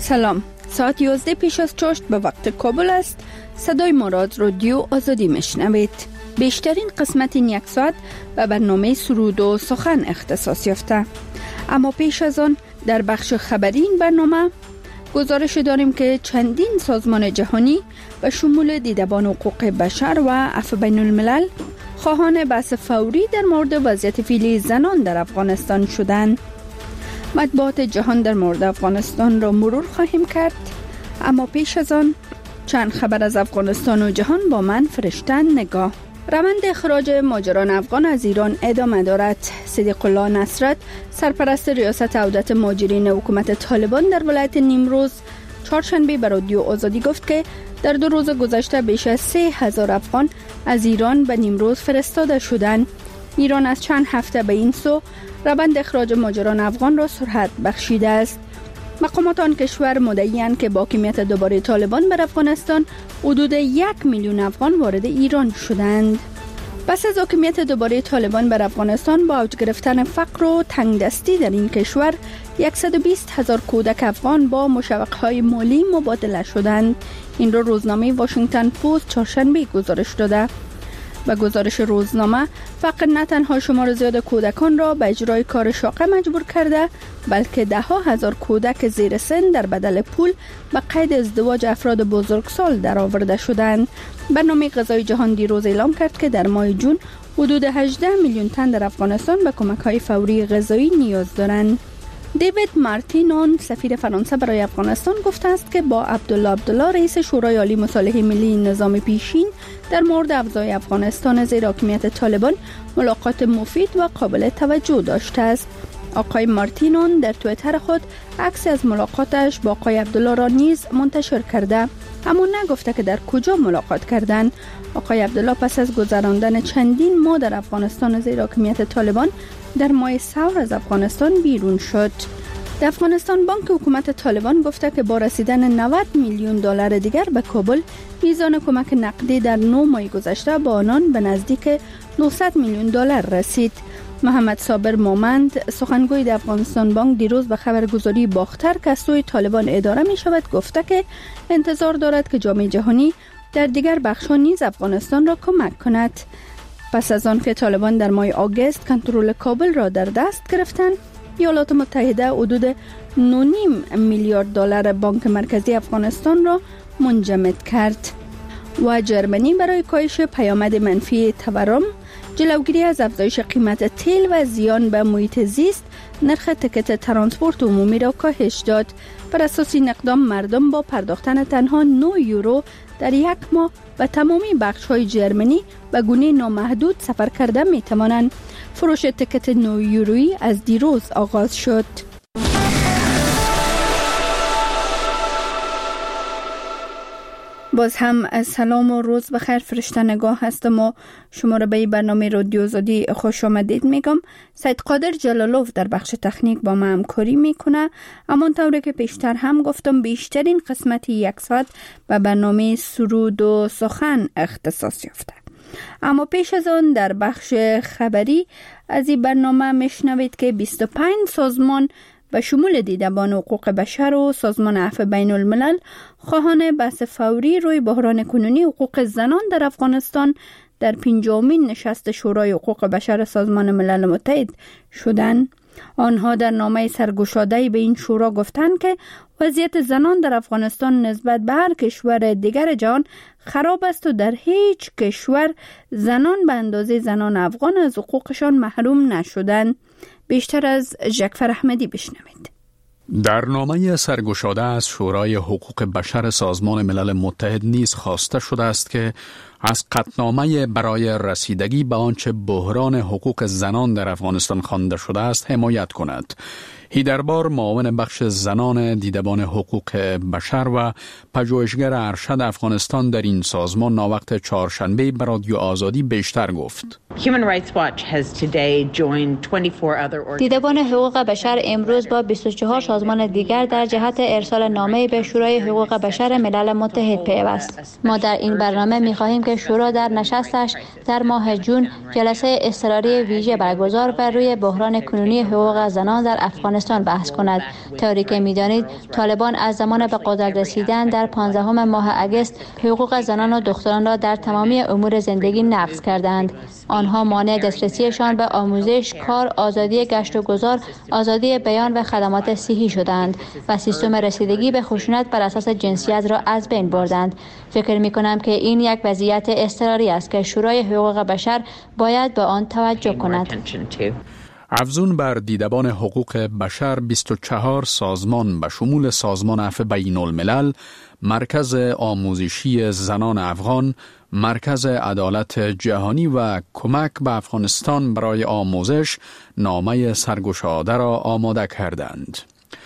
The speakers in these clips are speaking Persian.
سلام، ساعت 11 پیش از چاشت به وقت کابل است. صدای ما را از رادیو آزادی میشنوید. بیشترین قسمت این یک ساعت به برنامه سرود و سخن اختصاص یافته. اما پیش از آن در بخش خبری این برنامه گزارش داریم که چندین سازمان جهانی به شمول دیدبان حقوق بشر و عفو بین الملل خواهان بحث فوری در مورد وضعیت فعلی زنان در افغانستان شدند. مطبوعات جهان در مورد افغانستان را مرور خواهیم کرد، اما پیش از آن چند خبر از افغانستان و جهان با من فرشته نگاه. روند اخراج مهاجران افغان از ایران ادامه دارد. صدیق الله نصرت، سرپرست ریاست عودت مهاجرین حکومت طالبان در ولایت نیمروز، چهارشنبه به رادیو آزادی گفت که در 2 روز گذشته بیش از 3,000 افغان از ایران به نیمروز فرستاده شدند. ایران از چند هفته به این سو روند اخراج مهاجران افغان را سرعت بخشیده است. مقامات آن کشور مدعی‌اند که با حاکمیت دوباره طالبان بر افغانستان حدود 1 میلیون افغان وارد ایران شدند. پس از حاکمیت دوباره طالبان بر افغانستان با اوج گرفتن فقر و تنگدستی در این کشور 120,000 کودک افغان با مشوق‌های مالی مبادله شدند. این را روزنامه واشنگتن پست چهارشنبه گزارش داده. به گزارش روزنامه، فقر نه تنها شمار زیاد کودکان را به اجرای کار شاقه مجبور کرده، بلکه 10,000 کودک زیر سن در بدل پول به قید ازدواج افراد بزرگسال درآورده شدند. برنامه غذای جهان دیروز اعلام کرد که در ماه جون حدود 18 میلیون تن در افغانستان به کمک‌های فوری غذایی نیاز دارند. دیوید مارتینون، سفیر فرانسه برای افغانستان، گفته است که با عبدالله رئیس شورای عالی مصالحه ملی نظام پیشین در مورد افزای افغانستان زیر حاکمیت طالبان ملاقات مفید و قابل توجه داشته است. آقای مارتینون در توییتر خود عکسی از ملاقاتش با آقای عبدالله را نیز منتشر کرده، اما نگفته که در کجا ملاقات کردند. آقای عبدالله پس از گذراندن چندین ماه در افغانستان زیر حاکمیت طالبان در ماه سور از افغانستان بیرون شد. در افغانستان بانک حکومت طالبان گفته که با رسیدن 90 میلیون دلار دیگر به کابل، میزان کمک نقدی در 9 ماه گذشته با آنان به نزدیک 900 میلیون دلار رسید. محمد صابر مومند، سخنگوی در افغانستان بانک، دیروز به خبرگزاری باختر که از سوی طالبان اداره می شود گفته که انتظار دارد که جامعه جهانی در دیگر بخش‌ها نیز افغانستان را کمک کند. پس از آن که طالبان در ماه آگوست کنترل کابل را در دست گرفتند، ایالات متحده حدود 9.5 میلیارد دلار بانک مرکزی افغانستان را منجمد کرد. و جرمنی برای کاهش پیامد منفی تورم، جلوگیری از افزایش قیمت تیل و زیان به محیط زیست، نرخ تکت ترانسپورت عمومی را کاهش داد. بر اساس این اقدام مردم با پرداختن تنها 9 یورو در یک ماه و تمامی بخش‌های جرمنی به گونه نامحدود سفر کرده می‌توانند. فروش تکت 9 یورویی از دیروز آغاز شد. باز هم سلام و روز بخیر، فرشته نگاه هستم و شما را به این برنامه رادیو آزادی خوش آمدید میگم. سید قادر جلالوف در بخش تکنیک با ما همکاری میکنه. اما طوری که پیشتر هم گفتم بیشترین قسمت 1 ساعت به برنامه سرود و سخن اختصاص یافته. اما پیش از آن در بخش خبری از این برنامه میشنوید که 25 سازمان به شمول دیدبان حقوق بشر و سازمان عفو بین الملل خواهان بحث فوری روی بحران کنونی حقوق زنان در افغانستان در 50مین نشست شورای حقوق بشر سازمان ملل متحد شدند. آنها در نامه سرگشاده‌ای به این شورا گفتند که وضعیت زنان در افغانستان نسبت به هر کشور دیگر جهان خراب است و در هیچ کشور زنان به اندازه زنان افغان از حقوقشان محروم نشدند. بیشتر از جعفر احمدی بشنوید. در نامه سرگشاده از شورای حقوق بشر سازمان ملل متحد نیز خواسته شده است که از قطعنامه برای رسیدگی به آنچه بحران حقوق زنان در افغانستان خوانده شده است حمایت کند. هیدربار، معاون بخش زنان دیدبان حقوق بشر و پژوهشگر ارشد افغانستان در این سازمان ناوقت چهارشنبه به رادیو آزادی بیشتر گفت. دیدبان حقوق بشر امروز با 24 سازمان دیگر در جهت ارسال نامه به شورای حقوق بشر ملل متحد پیوست. ما در این برنامه می‌خواهیم که شورا در نشستش در ماه جون جلسه اضطراری ویژه برگزار بر روی بحران کنونی حقوق زنان در افغانستان افغانستان بحث کند. طوری که می‌دانید طالبان از زمان به قدرت رسیدن در 15 ماه اگست حقوق زنان و دختران را در تمامی امور زندگی نقض کردند. آنها مانع دسترسیشان به آموزش، کار، آزادی گشت و گذار، آزادی بیان و خدمات صحی شدند و سیستم رسیدگی به خشونت بر اساس جنسیت را از بین بردند. فکر می‌کنم که این یک وضعیت اضطراری است که شورای حقوق بشر باید به آن توجه کند. افزون بر دیدبان حقوق بشر 24 سازمان به شمول سازمان عفو بین الملل، مرکز آموزشی زنان افغان، مرکز عدالت جهانی و کمک به افغانستان برای آموزش نامه سرگشاده را آماده کردند.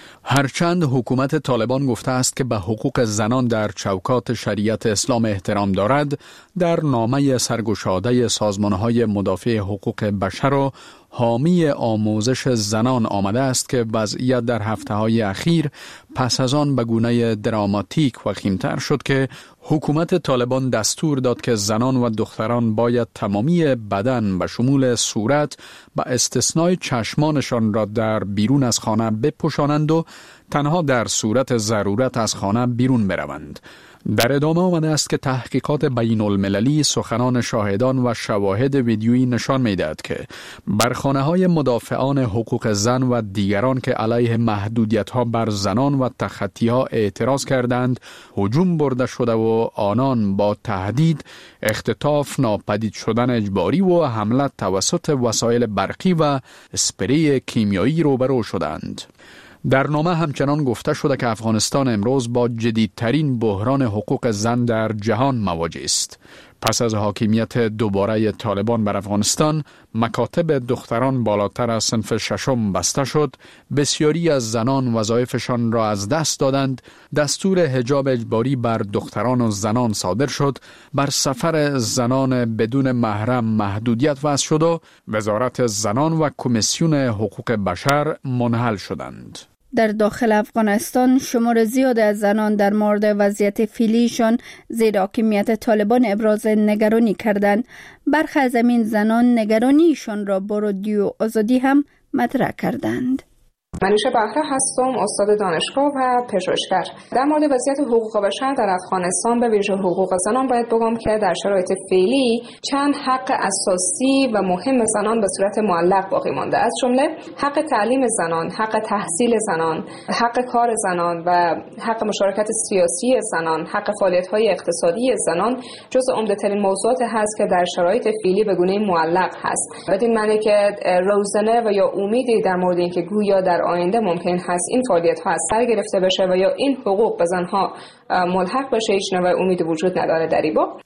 هرچند حکومت طالبان گفته است که به حقوق زنان در چوکات شریعت اسلام احترام دارد، در نامه سرگشاده سازمان‌های مدافع حقوق بشر و حامی آموزش زنان آمده است که وضعیت در هفته‌های اخیر پس از آن به گونه دراماتیک وخیم‌تر شد که حکومت طالبان دستور داد که زنان و دختران باید تمامی بدن به شمول صورت به استثنای چشمانشان را در بیرون از خانه بپوشانند و تنها در صورت ضرورت از خانه بیرون بروند. در ادامه آمده است که تحقیقات بین المللی سخنان شاهدان و شواهد ویدیویی نشان می‌دهد که بر خانه‌های مدافعان حقوق زن و دیگران که علیه محدودیت‌ها بر زنان و تخطی‌ها اعتراض کردند هجوم برده شده و آنان با تهدید، اختطاف، ناپدید شدن اجباری و حمله توسط وسایل برقی و اسپری کیمیایی روبرو شدند. در نامه همچنان گفته شده که افغانستان امروز با جدیدترین بحران حقوق زن در جهان مواجه است. پس از حاکمیت دوباره طالبان بر افغانستان، مکاتب دختران بالاتر از صنف ششم بسته شد، بسیاری از زنان وظایفشان را از دست دادند، دستور حجاب اجباری بر دختران و زنان صادر شد، بر سفر زنان بدون محرم محدودیت وضع شد و وزارت زنان و کمیسیون حقوق بشر منحل شدند. در داخل افغانستان شمار زیاد از زنان در مورد وضعیت فعلیشان زیر حاکمیت طالبان ابراز نگرانی کردند. برخی از این زنان نگرانیشان را با رادیو آزادی هم مطرح کردند. منیشه بهره هستم، استاد دانشگاه و پژوهشگر. در مورد وضعیت حقوق بشر در افغانستان به ویژه حقوق زنان باید بگم که در شرایط فعلی چند حق اساسی و مهم زنان به صورت معلق باقی مانده، از جمله حق تعلیم زنان، حق تحصیل زنان، حق کار زنان و حق مشارکت سیاسی زنان، حق فعالیت‌های اقتصادی زنان جزو عمده‌ترین موضوعات هست که در شرایط فعلی به گونه معلق هست. بدین معنی که روزنه و یا امیدی در مورد اینکه گویا در آینده ممکن هست این فعالیت ها از سر گرفته بشه و یا این حقوق به زنها ملحق بشه هیچ نوع امید وجود نداره در این باب.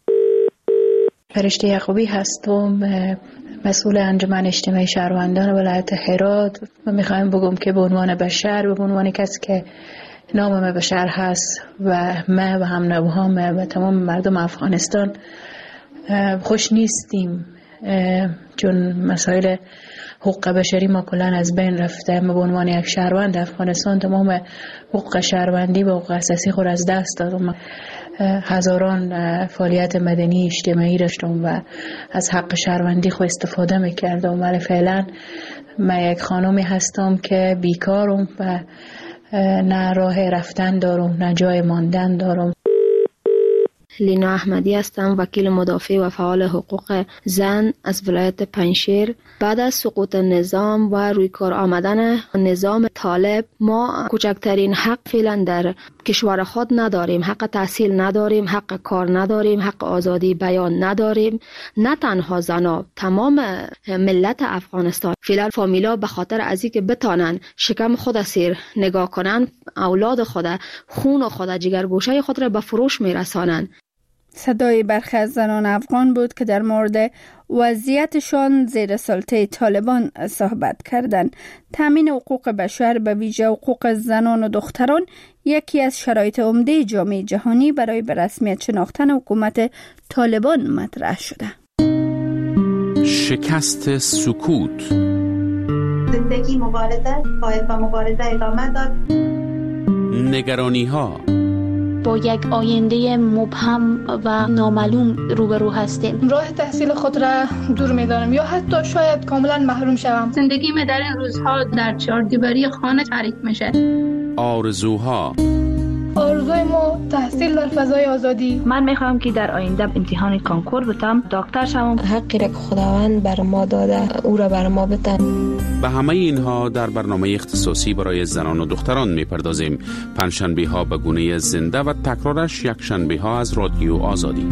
فرشته یعقوبی هستم، مسئول انجمن اجتماعی شهروندان ولایت هرات و میخوایم بگم که به عنوان بشر، به عنوان کسی که نام بشر هست و ما و هم نوهام و تمام مردم افغانستان خوش نیستیم، چون مسائل حقوق بشری ما کلان از بین رفته. ما به عنوان یک شهروند افغانستان تمام حقوق شهروندی و حقوق اساسی خود از دست دادم. هزاران فعالیت مدنی اجتماعی داشتم و از حق شهروندی خود استفاده میکردم، ولی فعلا من یک خانمی هستم که بیکارم و نه راه رفتن دارم نه جای ماندن دارم. لینا احمدی هستم، وکیل مدافع و فعال حقوق زن از ولایت پنجشیر. بعد از سقوط نظام و روی کار آمدن نظام طالب ما کوچکترین حق فعلا در کشور خود نداریم. حق تحصیل نداریم، حق کار نداریم، حق آزادی بیان نداریم. نه تنها زنا، تمام ملت افغانستان فعلا فامیلا به خاطر از اینکه بتانن شکم خود سیر نگاه کنن، اولاد خود، خون خود، جگرگوشه خود را به فروش میرسانند. صدای برخی از زنان افغان بود که در مورد وضعیتشان زیر سلطه طالبان صحبت کردند. تامین حقوق بشر به ویژه حقوق زنان و دختران یکی از شرایط عمده جامعه جهانی برای به رسمیت شناختن حکومت طالبان مطرح شده. شکست سکوت. زندگی مبارزه، باید با مبارزه ادامه داد. نگرانی ها. با یک آینده مبهم و نامعلوم روبرو هستیم. راه تحصیل خود را دور می‌دانم یا حتی شاید کاملا محروم شوم. زندگیم در این روزها در چهاردیواری خانه تعریف میشه. آرزوی ما تحصیل در فضای آزادی. من میخوام که در آینده امتحان کانکور بتم، دکتر شوم. حقی را که خداوند بر ما داده او را بر ما بده. به همه اینها در برنامه اختصاصی برای زنان و دختران میپردازیم. پنجشنبه ها به گونه زنده و تکرارش یک شنبه ها از رادیو آزادی.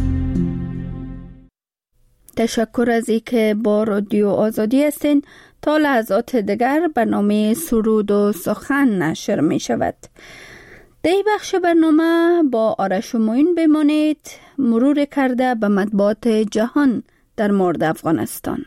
تشکر از اینکه با رادیو آزادی هستین. تا لحظات دیگر برنامه سرود و سخن نشر می شود. در بخش برنامه با آرش و معین بمانید. مرور کرده به مطبوعات جهان در مورد افغانستان.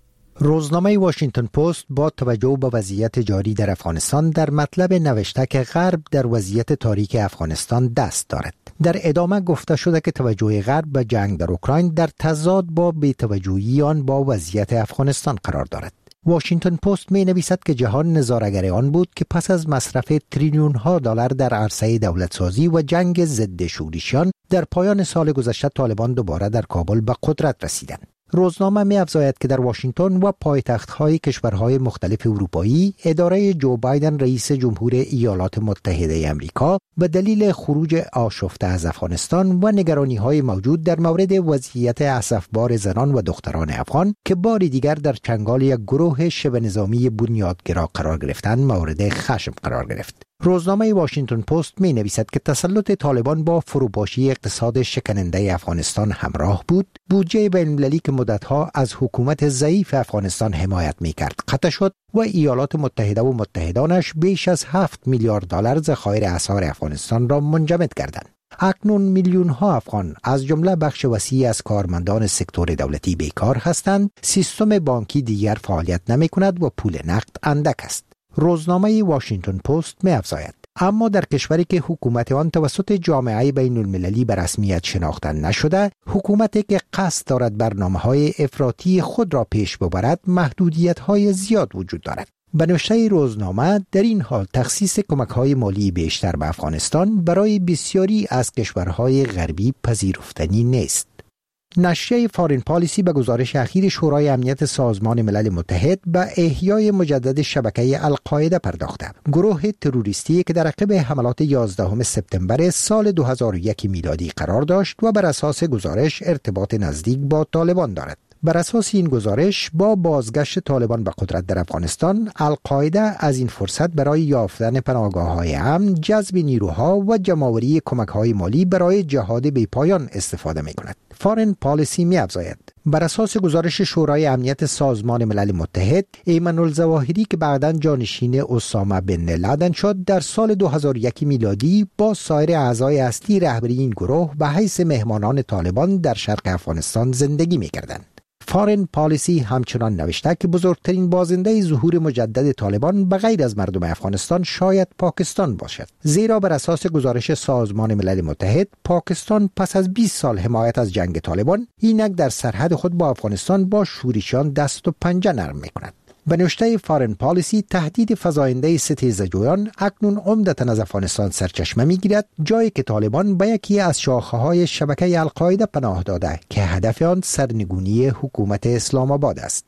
روزنامه واشنگتن پست با توجه به وضعیت جاری در افغانستان در مطلب نوشته که غرب در وضعیت تاریک افغانستان دست دارد. در ادامه گفته شده که توجه غرب به جنگ در اوکراین در تضاد با بی‌توجهی آن با وضعیت افغانستان قرار دارد. واشنگتن پست می نویسد که جهان نظاره‌گر آن بود که پس از مصرف تریلیون ها دلار در عرصه دولتسازی و جنگ ضد شورشیان در پایان سال گذشته طالبان دوباره در کابل به قدرت رسیدند. روزنامه می افزاید که در واشنگتن و پایتخت‌های کشورهای مختلف اروپایی اداره جو بایدن رئیس جمهور ایالات متحده آمریکا به دلیل خروج آشفته از افغانستان و نگرانی‌های موجود در مورد وضعیت اسفبار زنان و دختران افغان که بار دیگر در چنگال یک گروه شبه نظامی بنیادگرا قرار گرفتند مورد خشم قرار گرفت. روزنامه واشنگتن پست می نویسد که تسلط طالبان با فروپاشی اقتصاد شکننده افغانستان همراه بود. بودجه بین‌المللی که مدتها از حکومت ضعیف افغانستان حمایت می کرد قطع شد و ایالات متحده و متحدانش بیش از 7 میلیارد دلار ذخایر اسعار افغانستان را منجمد کردند. اکنون میلیون ها افغان از جمله بخش وسیعی از کارمندان سکتور دولتی بیکار هستند. سیستم بانکی دیگر فعالیت نمی کند و پول نقد اندک است. روزنامه واشنگتن پست می افزاید اما در کشوری که حکومت آن توسط جامعه بین المللی به رسمیت شناخته نشده، حکومتی که قصد دارد برنامه‌های افراطی خود را پیش ببرد، محدودیت‌های زیاد وجود دارد. به نوشته روزنامه در این حال تخصیص کمک‌های مالی بیشتر به افغانستان برای بسیاری از کشورهای غربی پذیرفتنی نیست. نشریه فارین پالیسی به گزارش اخیر شورای امنیت سازمان ملل متحد به احیای مجدد شبکه القاعده پرداخته. گروه تروریستی که در عقب حملات 11 سپتامبر سال 2001 میلادی قرار داشت و بر اساس گزارش ارتباط نزدیک با طالبان دارد. بر اساس این گزارش با بازگشت طالبان به قدرت در افغانستان، القاعده از این فرصت برای یافتن پناهگاه‌های امن، جذب نیروها و جمع‌آوری کمک‌های مالی برای جهاد بی‌پایان استفاده می‌کند. فارین پالیسی می‌افزاید بر اساس گزارش شورای امنیت سازمان ملل متحد، ایمن الظواهری که بعداً جانشین اسامه بن لادن شد، در سال 2001 میلادی با سایر اعضای اصلی رهبری این گروه به حیث مهمانان طالبان در شرق افغانستان زندگی می‌کردند. فارین پالیسی همچنان نوشته که بزرگترین بازنده ظهور مجدد طالبان به غیر از مردم افغانستان شاید پاکستان باشد، زیرا بر اساس گزارش سازمان ملل متحد، پاکستان پس از 20 سال حمایت از جنگ طالبان اینک در سرحد خود با افغانستان با شورشیان دست و پنجه نرم می‌کند. به نوشته فارین پالیسی، تهدید فزاینده ستیزجویان اکنون عمدتاً از افغانستان سرچشمه می‌گیرد، جایی که طالبان به یکی از شاخه‌های شبکه القاعده پناه داده که هدف آن سرنگونی حکومت اسلام آباد است.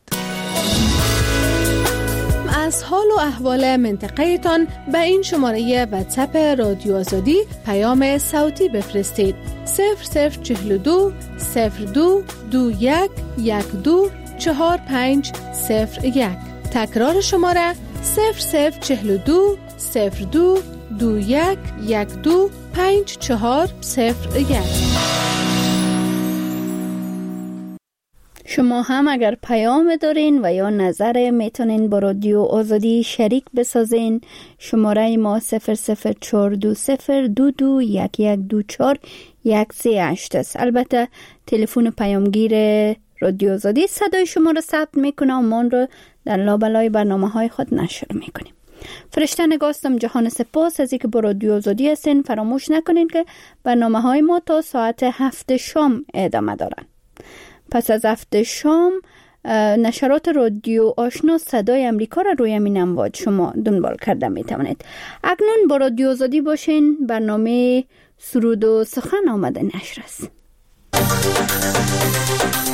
از حال و احوال منطقه تان به این شماره واتساپ رادیو آزادی پیام صوتی بفرستید. 0042 02 21 12 4501. تکرار شماره 0042 02 21 12 5401. شما هم اگر پیام دارین و یا نظر میتونین با رادیو آزادی شریک بسازین. شماره ما 0042221124 است. البته تلفن پیامگیر رادیو آزادی صدای شما را ثبت میکنه و من رو در لابلای برنامه‌های خود نشر میکنیم. فرشته نگاستم جهان سپاس از اینکه با رادیو آزادی هستین. فراموش نکنین که برنامه‌های ما تا ساعت 7 شام ادامه دارن. پس از 7 شام نشرات رادیو آشنا صدای امریکا را روی همین امواج شما دنبال کرده میتوانید. اکنون با رادیو آزادی باشین. برنامه سرود و سخن آمده نشر است.